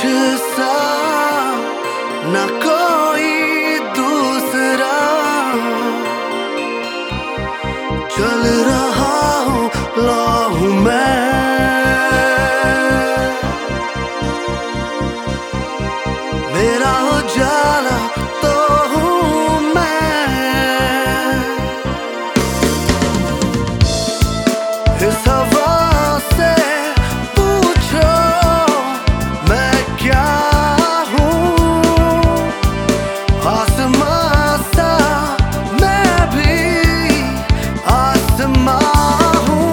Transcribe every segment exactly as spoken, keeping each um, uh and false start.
मुझसा न कोई दूसरा, चल रहा हूँ लहू मैं, मेरा उजाला तो हूँ मैं। इस हवा से पूछो मैं क्या हूँ, आसमां सा मैं भी आसमां हूँ।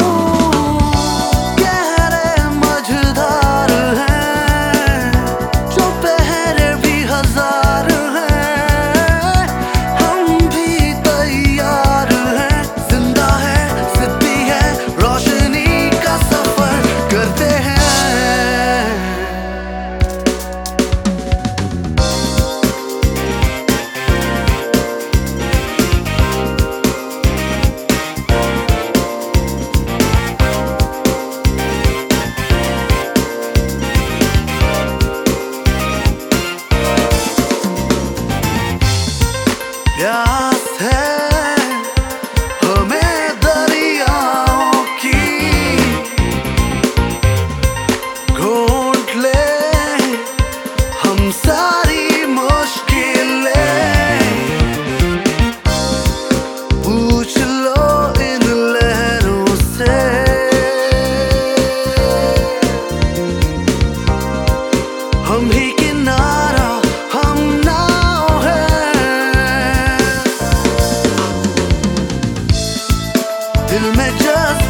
गहरे मझधार हैं जो पहरे भी हजार हैं, हम भी तैयार हैं। जिंदा है सिद्धि है रोशनी का सफर करते हैं। प्यास है हमें दरियाओं की, घोंट ले हम सारी मुश्किलें, पूछ लो इन लहरों से, हम ही किनारा हम नाव है। दिल में जज्बा